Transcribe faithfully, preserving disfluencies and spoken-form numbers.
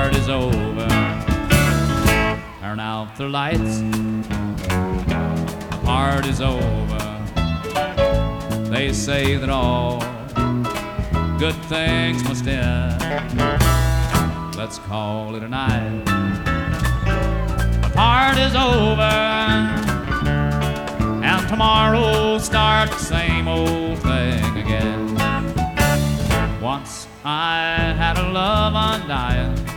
party's over. Turn out the lights, the party's over. They say that all good things must end. Let's call it a night. The party's over, and tomorrow start the same old thing again. Once I had a love undying,